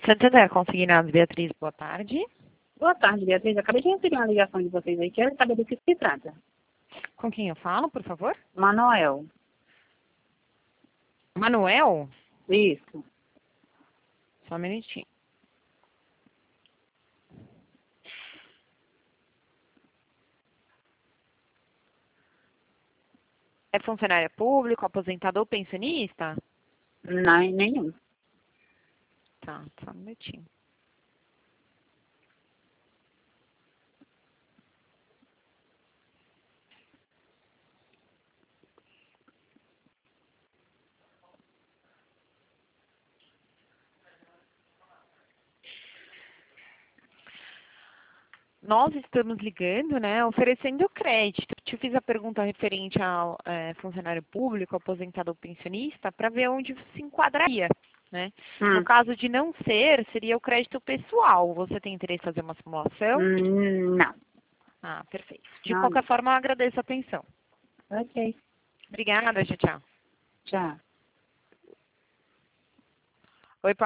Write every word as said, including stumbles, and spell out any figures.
Santander Consignados, Beatriz, boa tarde. Boa tarde, Beatriz. Acabei de receber uma ligação de vocês aí. Quero saber do que se trata. Com quem eu falo, por favor? Manoel. Manuel? Isso. Só um minutinho. É funcionário público, aposentado ou pensionista? Não, nenhum. Tá, só um minutinho. Nós estamos ligando, né, oferecendo crédito. Te fiz a pergunta referente ao é, funcionário público, aposentado ou pensionista, para ver onde se enquadraria, né? Hum. No caso de não ser, seria o crédito pessoal. Você tem interesse em fazer uma simulação? Hum, não. Ah, perfeito. De Não, qualquer não. forma, eu agradeço a atenção. Ok. Obrigada, tchau, tchau. Tchau. Oi, pai.